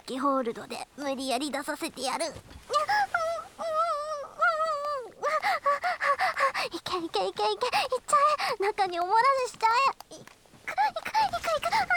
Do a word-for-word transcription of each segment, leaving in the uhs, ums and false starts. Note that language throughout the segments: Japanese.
キホールドで無理やり出させてやる。いけいけいけいけ、いっちゃえ、中におもらししちゃえ。いくいくいくいく、ああ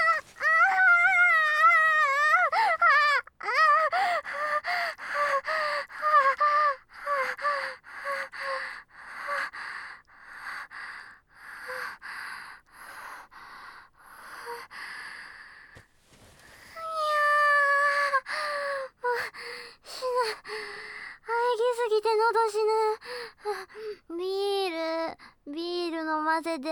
て喉死ぬ。ビールビール飲ませて。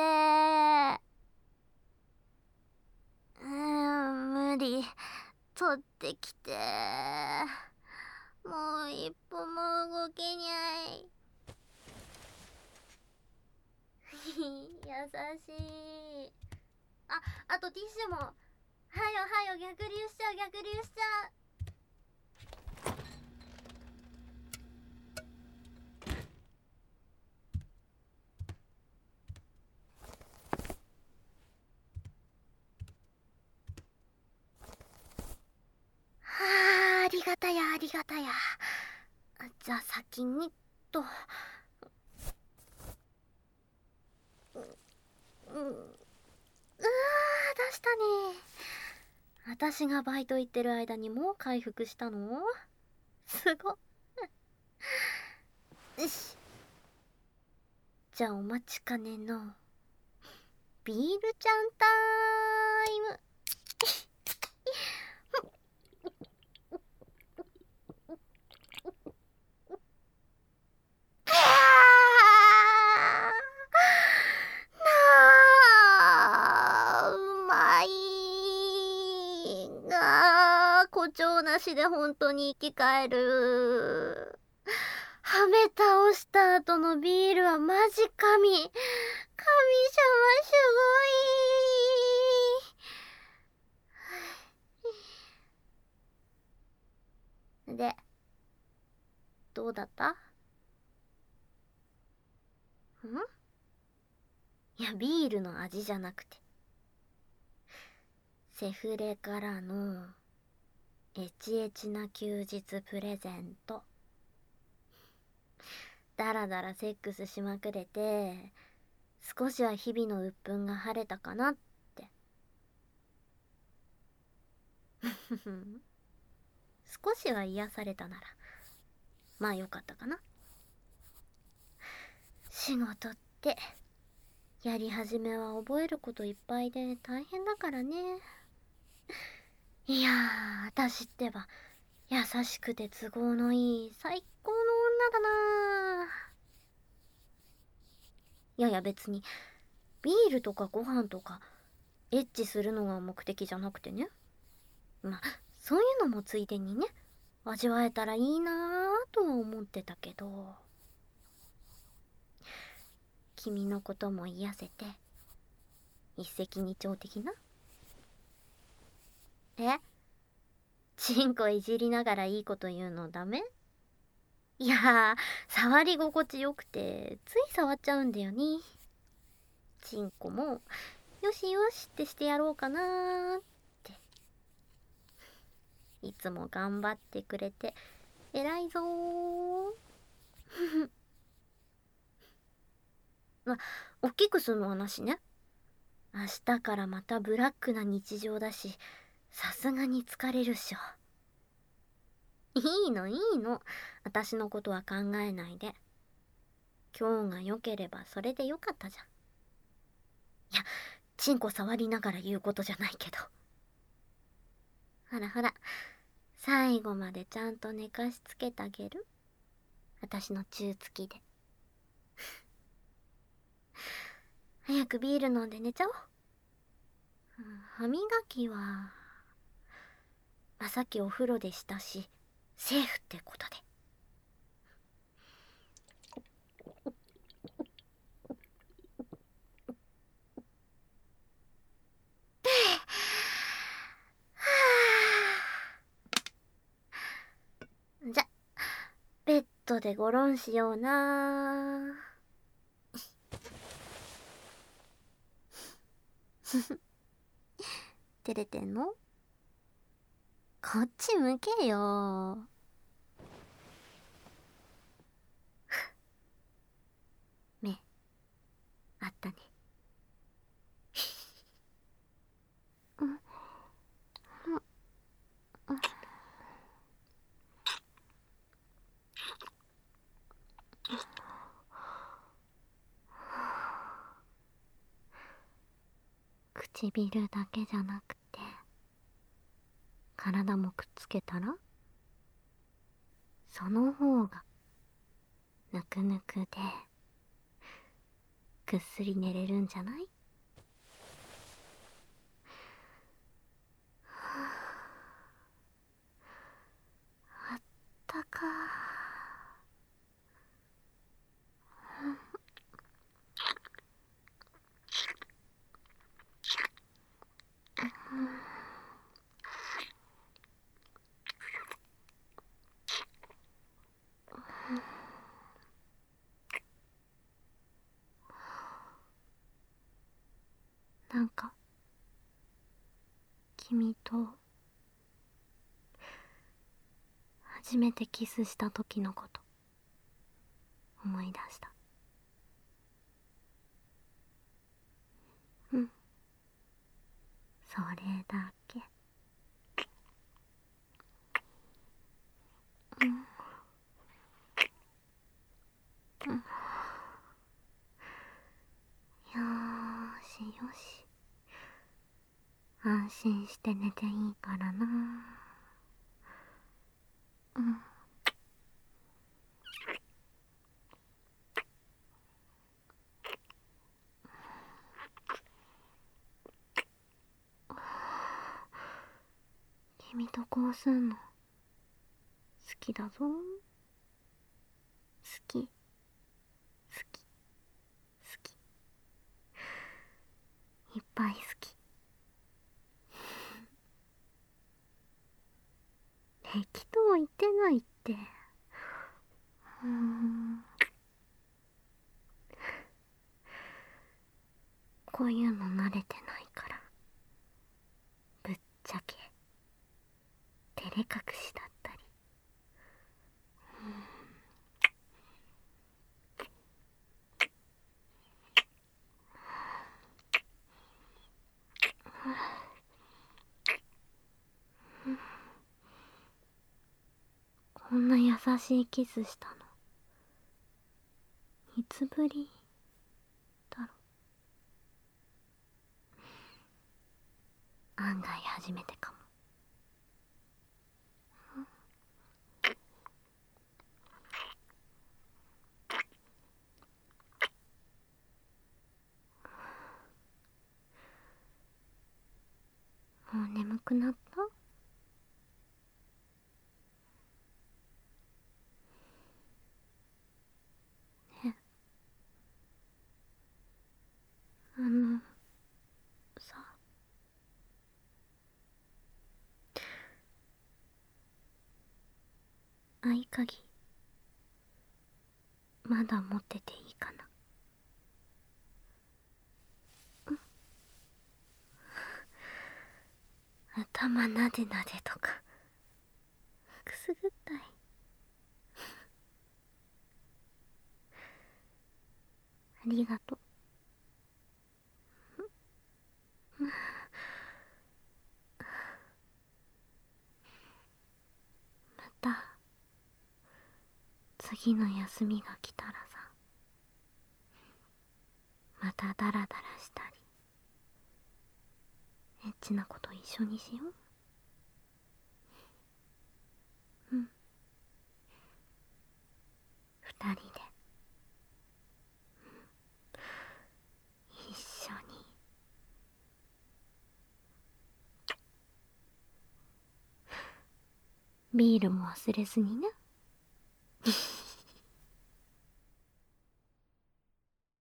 うーん、無理。取ってきて。もう一歩も動けにゃい。優しい。あ、あとティッシュも。はよはよ、逆流しちゃう、逆流しちゃう。はあ、ありがたやありがたや。じゃあ先にと。う、うん、うわー、出したね。私がバイト行ってる間にもう回復したの？すごっ。よし。じゃあお待ちかねのビールちゃんタイム。誇張なしで本当に生き返る。はめ倒した後のビールはマジ神。神様すごい。で、どうだった？ん？いや、ビールの味じゃなくて、セフレからのエチエチな休日プレゼント。だらだらセックスしまくれて、少しは日々の鬱憤が晴れたかなって。少しは癒されたならまあよかったかな。仕事ってやり始めは覚えることいっぱいで大変だからね。いやー、私ってば優しくて都合のいい最高の女だなー。いやいや、別にビールとかご飯とかエッチするのが目的じゃなくてね。まあそういうのもついでにね、味わえたらいいなーとは思ってたけど、君のことも癒せて一石二鳥的な。え？チンコいじりながらいいこと言うのダメ？いやー、触り心地よくてつい触っちゃうんだよね。チンコもよしよしってしてやろうかなーって。いつも頑張ってくれて偉いぞー。ま、おっきくすんの話ね。明日からまたブラックな日常だし、さすがに疲れるっしょ。いいのいいの、私のことは考えないで。今日が良ければそれでよかったじゃん。いや、チンコ触りながら言うことじゃないけど。ほらほら、最後までちゃんと寝かしつけてあげる？私の中つきで。早くビール飲んで寝ちゃおう。歯磨きはまあ、さっきお風呂でしたしセーフってことで。じゃ、ベッドでゴロンしような。照れてんの？ こっち向けよ。目あったね。唇だけじゃなくて体もくっつけたら、その方がぬくぬくでぐっすり寝れるんじゃない？あったかー。なんか君と初めてキスした時のこと思い出した。うん、それだけ。うん、うん、よーしよし、安心して寝ていいからな。うん、君とこうすんの好きだぞ。好き好き好き、いっぱい好き。適当言ってないって。うーん、こういうの慣れてないから、ぶっちゃけ照れ隠しだったり。こんな優しいキスしたのいつぶりだろ。案外初めてかも。もう眠くなった？え、あのさ、合鍵まだ持ってていいかな？頭なでなでとかくすぐったい。ありがとう。また次の休みが来たらさ、またダラダラしたりエッチなこと一緒にしよう。うん、二人で一緒に。ビールも忘れずにね。